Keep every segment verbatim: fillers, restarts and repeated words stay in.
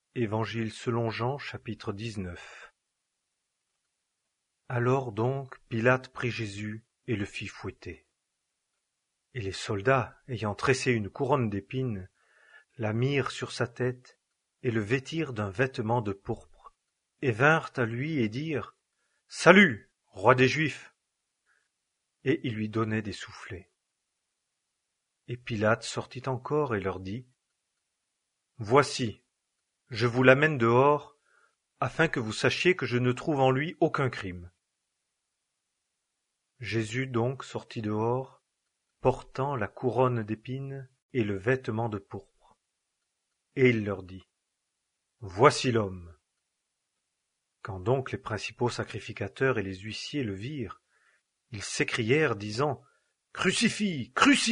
Évangile selon Jean, chapitre dix-neuf. Alors donc Pilate prit Jésus et le fit fouetter. Et les soldats, ayant tressé une couronne d'épines, la mirent sur sa tête et le vêtirent d'un vêtement de pourpre, et vinrent à lui et dirent : « Salut, roi des Juifs !» Et ils lui donnaient des soufflets. Et Pilate sortit encore et leur dit : « Voici, je vous l'amène dehors, afin que vous sachiez que je ne trouve en lui aucun crime. » Jésus donc sortit dehors, portant la couronne d'épines et le vêtement de pourpre. Et il leur dit : « Voici l'homme. » Quand donc les principaux sacrificateurs et les huissiers le virent, ils s'écrièrent, disant : « Crucifie, crucifie-le ! »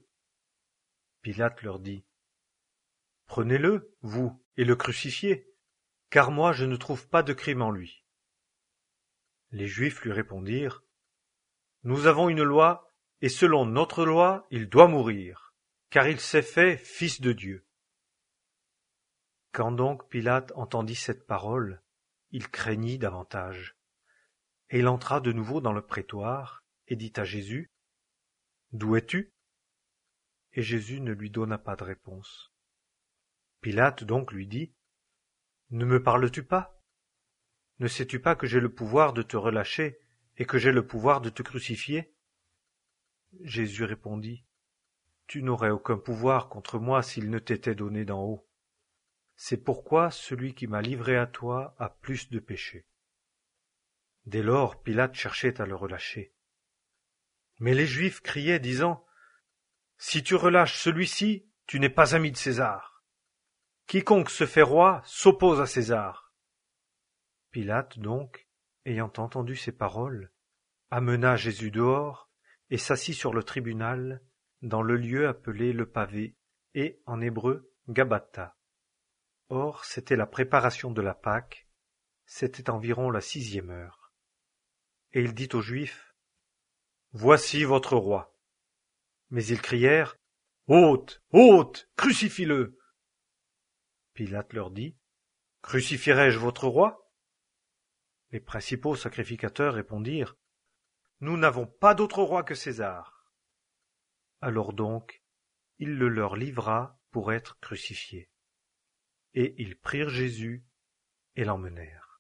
Pilate leur dit : « Prenez-le, vous, et le crucifiez, car moi je ne trouve pas de crime en lui. » Les Juifs lui répondirent : « Nous avons une loi, et selon notre loi, il doit mourir, car il s'est fait fils de Dieu. » Quand donc Pilate entendit cette parole, il craignit davantage. Et il entra de nouveau dans le prétoire, et dit à Jésus : « D'où es-tu ? » Et Jésus ne lui donna pas de réponse. Pilate donc lui dit : « Ne me parles-tu pas ? Ne sais-tu pas que j'ai le pouvoir de te relâcher et que j'ai le pouvoir de te crucifier ? » Jésus répondit : « Tu n'aurais aucun pouvoir contre moi s'il ne t'était donné d'en haut. C'est pourquoi celui qui m'a livré à toi a plus de péché. » Dès lors, Pilate cherchait à le relâcher. Mais les Juifs criaient, disant : « Si tu relâches celui-ci, tu n'es pas ami de César. Quiconque se fait roi s'oppose à César. » Pilate donc, ayant entendu ces paroles, amena Jésus dehors et s'assit sur le tribunal, dans le lieu appelé le pavé, et, en hébreu, Gabatha. Or, c'était la préparation de la Pâque, c'était environ la sixième heure. Et il dit aux Juifs : « Voici votre roi. » Mais ils crièrent : « Ôte, ôte, crucifie-le ! » Pilate leur dit : « Crucifierai-je votre roi ? » Les principaux sacrificateurs répondirent : « Nous n'avons pas d'autre roi que César. » Alors donc, il le leur livra pour être crucifié. Et ils prirent Jésus et l'emmenèrent.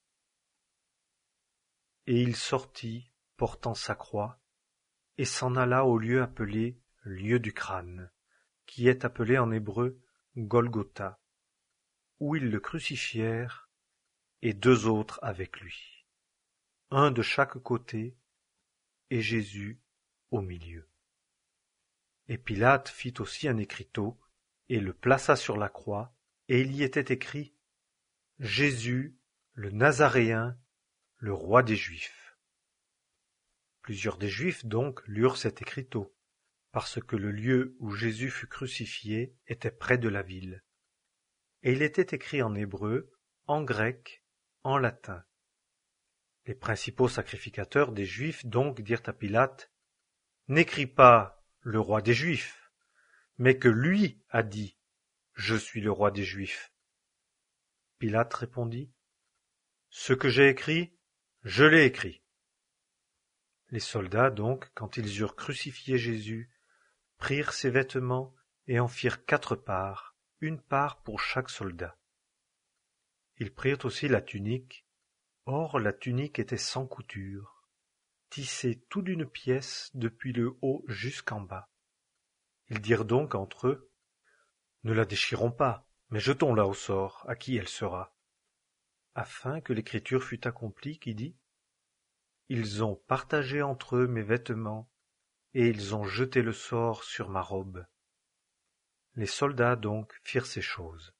Et il sortit, portant sa croix, et s'en alla au lieu appelé lieu du crâne, qui est appelé en hébreu Golgotha, où ils le crucifièrent, et deux autres avec lui, un de chaque côté, et Jésus au milieu. Et Pilate fit aussi un écriteau, et le plaça sur la croix, et il y était écrit : Jésus, le Nazaréen, le roi des Juifs. Plusieurs des Juifs donc lurent cet écriteau, parce que le lieu où Jésus fut crucifié était près de la ville. Et il était écrit en hébreu, en grec, en latin. Les principaux sacrificateurs des Juifs donc dirent à Pilate : « N'écris pas le roi des Juifs, mais que lui a dit : Je suis le roi des Juifs. » Pilate répondit : « Ce que j'ai écrit, je l'ai écrit. » Les soldats donc, quand ils eurent crucifié Jésus, prirent ses vêtements et en firent quatre parts, une part pour chaque soldat. Ils prirent aussi la tunique. Or la tunique était sans couture, tissée tout d'une pièce depuis le haut jusqu'en bas. Ils dirent donc entre eux : « Ne la déchirons pas, mais jetons-la au sort, à qui elle sera. » Afin que l'écriture fût accomplie qui dit : « Ils ont partagé entre eux mes vêtements, et ils ont jeté le sort sur ma robe. » Les soldats donc firent ces choses.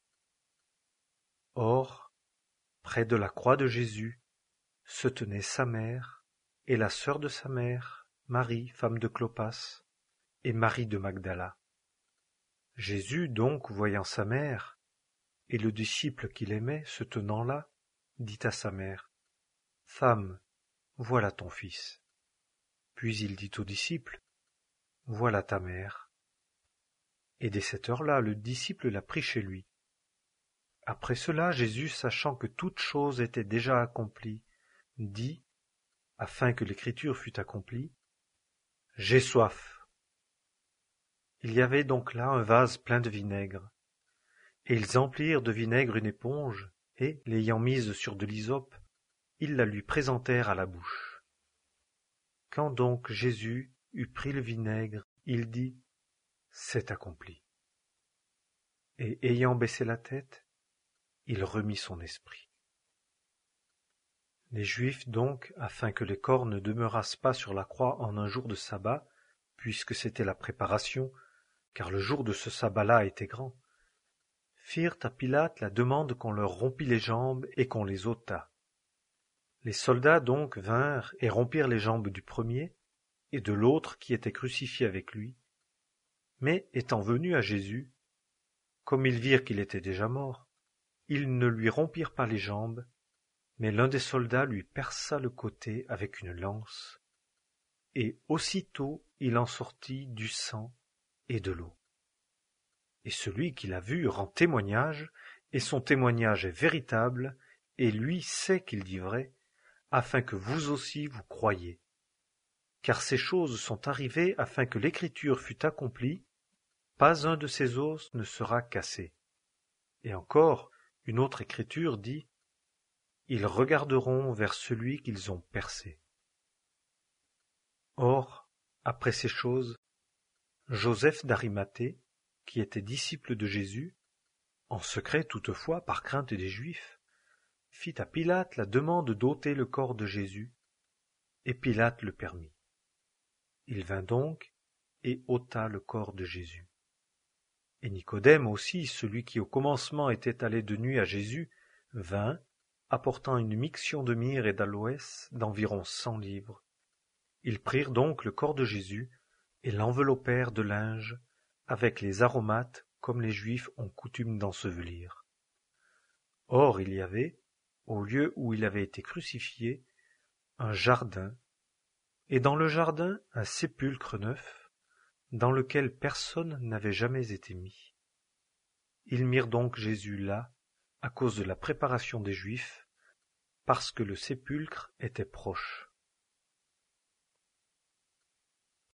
Or, près de la croix de Jésus, se tenaient sa mère et la sœur de sa mère, Marie, femme de Clopas, et Marie de Magdala. Jésus donc, voyant sa mère, et le disciple qu'il aimait se tenant là, dit à sa mère : « Femme, voilà ton fils. » Puis il dit au disciple : « Voilà ta mère. » Et dès cette heure-là, le disciple la prit chez lui. Après cela, Jésus, sachant que toute chose était déjà accomplie, dit, afin que l'écriture fût accomplie, « J'ai soif. » Il y avait donc là un vase plein de vinaigre. Et ils emplirent de vinaigre une éponge, et, l'ayant mise sur de l'hysope, ils la lui présentèrent à la bouche. Quand donc Jésus eut pris le vinaigre, il dit, « C'est accompli. » Et ayant baissé la tête, il remit son esprit. Les Juifs donc, afin que les corps ne demeurassent pas sur la croix en un jour de sabbat, puisque c'était la préparation, car le jour de ce sabbat-là était grand, firent à Pilate la demande qu'on leur rompît les jambes et qu'on les ôtât. Les soldats donc vinrent et rompirent les jambes du premier et de l'autre qui était crucifié avec lui. Mais étant venus à Jésus, comme ils virent qu'il était déjà mort, ils ne lui rompirent pas les jambes, mais l'un des soldats lui perça le côté avec une lance, et aussitôt il en sortit du sang et de l'eau. Et celui qui l'a vu rend témoignage, et son témoignage est véritable, et lui sait qu'il dit vrai, afin que vous aussi vous croyiez. Car ces choses sont arrivées afin que l'écriture fût accomplie, pas un de ces os ne sera cassé. Et encore, une autre écriture dit, ils regarderont vers celui qu'ils ont percé. Or, après ces choses, Joseph d'Arimathée, qui était disciple de Jésus, en secret toutefois par crainte des Juifs, fit à Pilate la demande d'ôter le corps de Jésus, et Pilate le permit. Il vint donc et ôta le corps de Jésus. Et Nicodème aussi, celui qui au commencement était allé de nuit à Jésus, vint, apportant une miction de myrrhe et d'aloès d'environ cent livres. Ils prirent donc le corps de Jésus et l'enveloppèrent de linge, avec les aromates comme les Juifs ont coutume d'ensevelir. Or il y avait, au lieu où il avait été crucifié, un jardin, et dans le jardin un sépulcre neuf, dans lequel personne n'avait jamais été mis. Ils mirent donc Jésus là, à cause de la préparation des Juifs, parce que le sépulcre était proche.